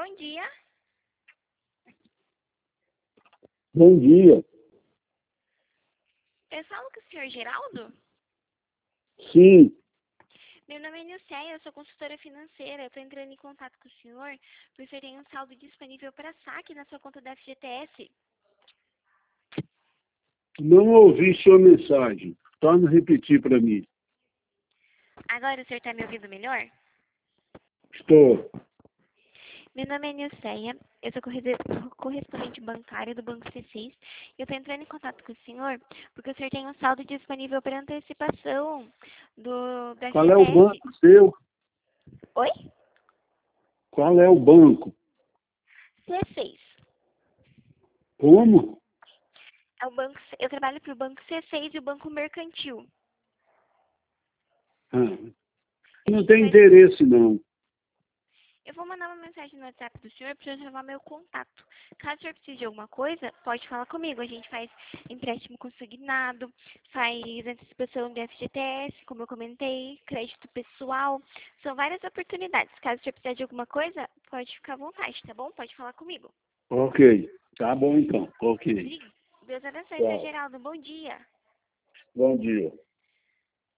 Bom dia. Bom dia. Eu falo com o senhor Geraldo? Sim, Meu nome é Nilceia, eu sou consultora financeira. Eu estou entrando em contato com o senhor porque o senhor tem um saldo disponível para saque na sua conta da FGTS. não ouvi sua mensagem. Torna a repetir para mim. Agora o senhor está me ouvindo melhor? Estou. Meu nome é Nilceia, eu sou correspondente bancária do Banco C6 e eu estou entrando em contato com o senhor porque o senhor tem um saldo disponível para antecipação do Qual é o FGTS. banco seu? Oi? Qual é o banco? C6. Como? É o banco, eu trabalho para o Banco C6 e o Banco Mercantil. Ah, A não gente tem faz... interesse, não. Eu vou mandar uma mensagem no WhatsApp do senhor para reservar meu contato. Caso o senhor precise de alguma coisa, pode falar comigo. A gente faz empréstimo consignado, faz antecipação de FGTS, como eu comentei, crédito pessoal. São várias oportunidades. Caso o senhor precisar de alguma coisa, pode ficar à vontade, tá bom? Pode falar comigo. Ok. Tá bom, então. Ok. Deus abençoe, seu Tchau. Geraldo. Bom dia. Bom dia.